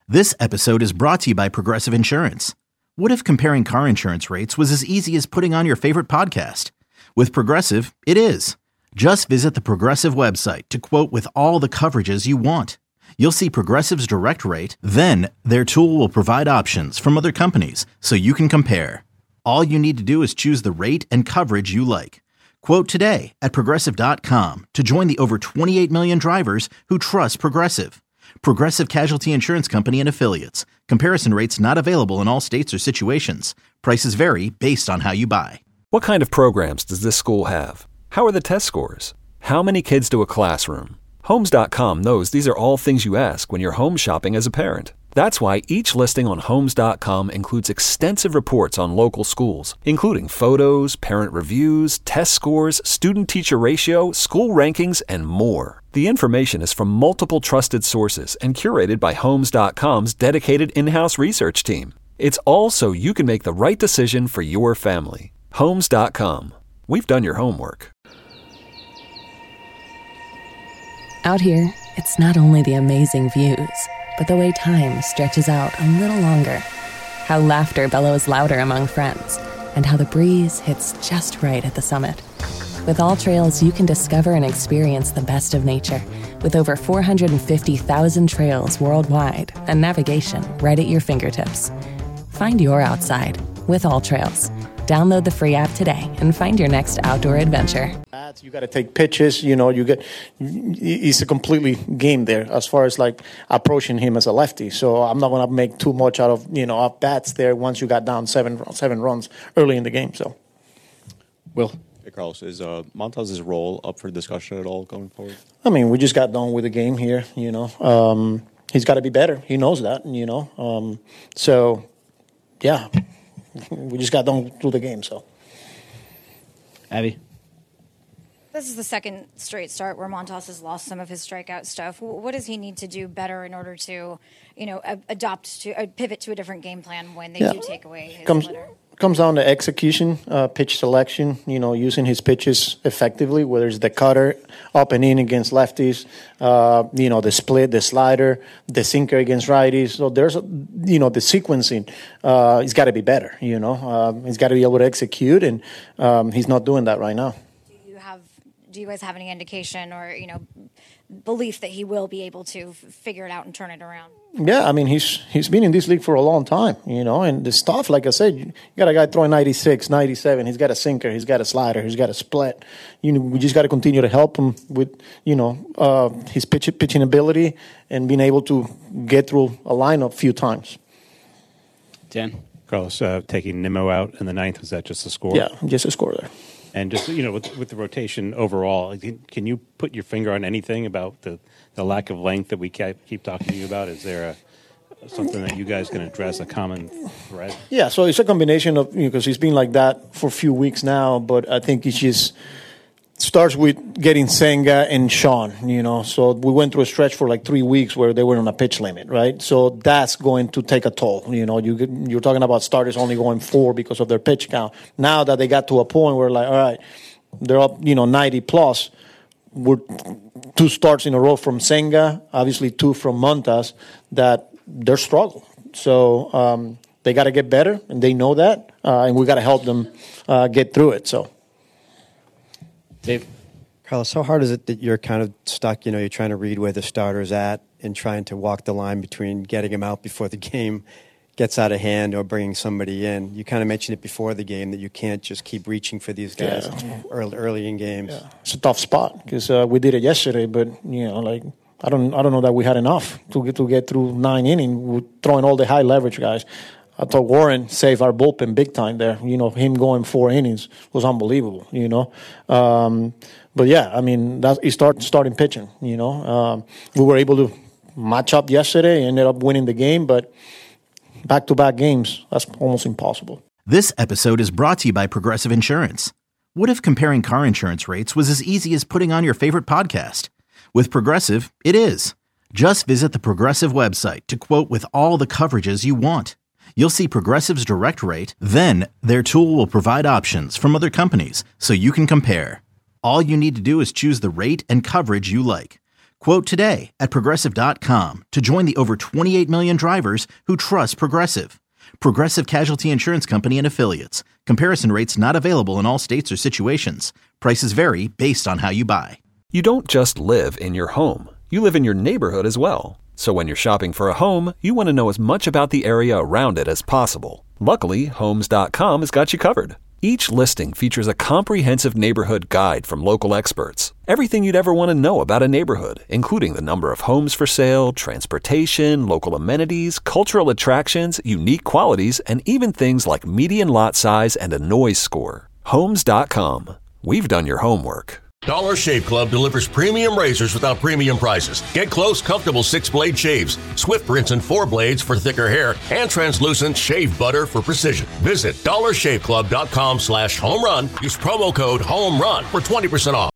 This episode is brought to you by Progressive Insurance. What if comparing car insurance rates was as easy as putting on your favorite podcast? With Progressive, it is. Just visit the Progressive website to quote with all the coverages you want. You'll see Progressive's direct rate, then their tool will provide options from other companies so you can compare. All you need to do is choose the rate and coverage you like. Quote today at Progressive.com to join the over 28 million drivers who trust Progressive. Progressive Casualty Insurance Company and Affiliates. Comparison rates not available in all states or situations. Prices vary based on how you buy. What kind of programs does this school have? How are the test scores? How many kids do a classroom? Homes.com knows these are all things you ask when you're home shopping as a parent. That's why each listing on Homes.com includes extensive reports on local schools, including photos, parent reviews, test scores, student-teacher ratio, school rankings, and more. The information is from multiple trusted sources and curated by Homes.com's dedicated in-house research team. It's all so you can make the right decision for your family. Homes.com. We've done your homework. Out here, it's not only the amazing views, but the way time stretches out a little longer. How laughter bellows louder among friends, and how the breeze hits just right at the summit. With All Trails, you can discover and experience the best of nature, with over 450,000 trails worldwide and navigation right at your fingertips. Find your outside with All Trails. Download the free app today and find your next outdoor adventure. You got to take pitches, it's a completely game there as far as like approaching him as a lefty. So I'm not going to make too much out of, off bats there once you got down seven runs early in the game. So, Will. Hey, Carlos, is Montas's role up for discussion at all going forward? I mean, we just got done with the game here, he's got to be better. He knows that, so, yeah, we just got done through the game, so. Abby? This is the second straight start where Montas has lost some of his strikeout stuff. What does he need to do better in order to, pivot to a different game plan when they do take away his splitter? Comes down to execution, pitch selection, using his pitches effectively, whether it's the cutter, up and in against lefties, the split, the slider, the sinker against righties. So there's, the sequencing, he's got to be better, he's got to be able to execute, and he's not doing that right now. Do you guys have any indication or, belief that he will be able to figure it out and turn it around? Yeah, I mean, he's been in this league for a long time, and the stuff, like I said, you got a guy throwing 96, 97, he's got a sinker, he's got a slider, he's got a split. We just got to continue to help him with, his pitching ability and being able to get through a lineup a few times. Dan? Carlos, taking Nimmo out in the ninth, was that just a score? Yeah, just a score there. And just, with the rotation overall, can you put your finger on anything about the lack of length that we keep talking to you about? Is there something that you guys can address, a common thread? Yeah, so it's a combination of, because he's been like that for a few weeks now, but I think it just starts with getting Senga and Sean, So we went through a stretch for like 3 weeks where they were on a pitch limit, right? So that's going to take a toll. You're talking about starters only going 4 because of their pitch count. Now that they got to a point where like, all right, they're up, 90 plus. We're 2 starts in a row from Senga, obviously 2 from Montas, that they're struggling. So they got to get better, and they know that, and we got to help them get through it. So. Dave? Carlos, how hard is it that you're kind of stuck, you're trying to read where the starter's at and trying to walk the line between getting him out before the game gets out of hand or bringing somebody in? You kind of mentioned it before the game that you can't just keep reaching for these guys early in games. Yeah. It's a tough spot because we did it yesterday, but, I don't know that we had enough to get through 9 innings. We're throwing all the high leverage guys. I thought Warren saved our bullpen big time there. Him going 4 innings was unbelievable, But, yeah, I mean, he starting pitching, We were able to match up yesterday, ended up winning the game, but back-to-back games, that's almost impossible. This episode is brought to you by Progressive Insurance. What if comparing car insurance rates was as easy as putting on your favorite podcast? With Progressive, it is. Just visit the Progressive website to quote with all the coverages you want. You'll see Progressive's direct rate, then their tool will provide options from other companies so you can compare. All you need to do is choose the rate and coverage you like. Quote today at Progressive.com to join the over 28 million drivers who trust Progressive. Progressive Casualty Insurance Company and Affiliates. Comparison rates not available in all states or situations. Prices vary based on how you buy. You don't just live in your home. You live in your neighborhood as well. So when you're shopping for a home, you want to know as much about the area around it as possible. Luckily, Homes.com has got you covered. Each listing features a comprehensive neighborhood guide from local experts. Everything you'd ever want to know about a neighborhood, including the number of homes for sale, transportation, local amenities, cultural attractions, unique qualities, and even things like median lot size and a noise score. Homes.com. We've done your homework. Dollar Shave Club delivers premium razors without premium prices. Get close, comfortable 6-blade shaves, swift rinse and 4 blades for thicker hair, and translucent shave butter for precision. Visit dollarshaveclub.com/homerun. Use promo code HOMERUN for 20% off.